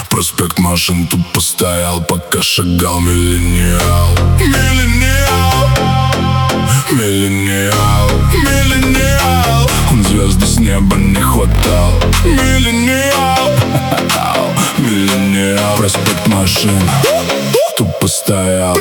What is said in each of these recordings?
Проспект машин тупо стоял, пока шагал миллениал. Миллениал, миллениал, миллениал. Он звезды с неба не хватал. Миллениал, миллениал. Проспект машин тупо стоял.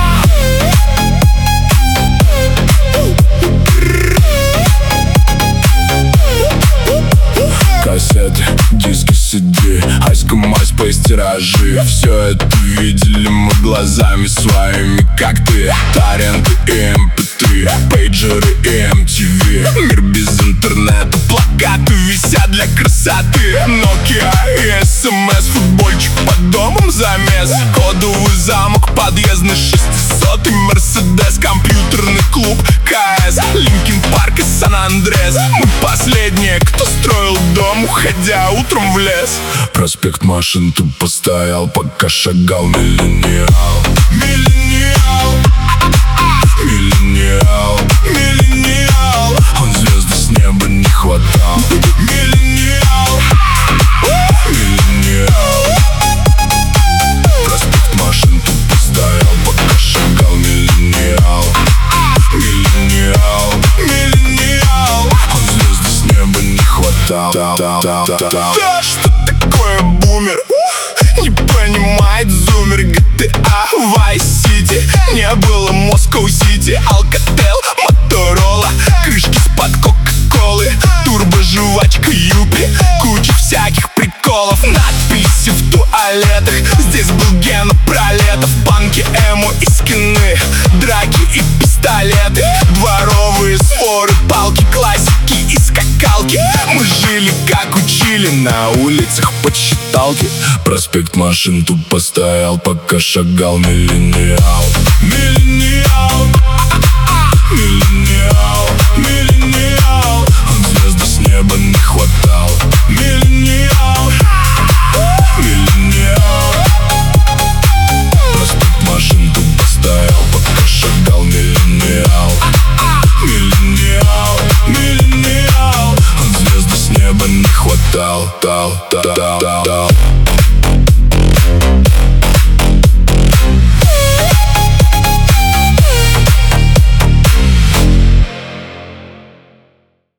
Кассеты, диски, CD, Айском, MySpace, тиражи. Все это видели мы глазами своими, как ты. Торренты и MP3, пейджеры и MTV. Мир без интернета, плакаты висят для красоты. Nokia и SMS, футбольчик под домом замес. Кодовый замок, подъездный 600-й Мерседес. Компьютерный клуб, КС, Линкин Парк и Сан-Андрес. Мы последние, кто строил дом, уходя утром в лес. Проспект машин тупо стоял, пока шагал миллениал. Миллениал, миллениал, миллениал. Он звезды с неба не хватал. Миллениал, миллениал. Проспект машин тупо стоял, пока шагал миллениал. Миллениал, миллениал. Он звезды с неба не хватал. Да что такое бумер? Не понимает зумер. GTA, Vice City. Не было Moscow City. Alcatel, Motorola. Крышки из-под Кока-Колы. Турбо-жвачка Юпи. Куча всяких приколов. Надписи в туалетах. Здесь был Гена Пролетов. Банки, эмо и скины. Драки и пистолеты. Дворовые споры, палки, классики и скакалки. Мы жили как учили на улицах под считалки. Проспект машин тупо стоял, пока шагал миллениал.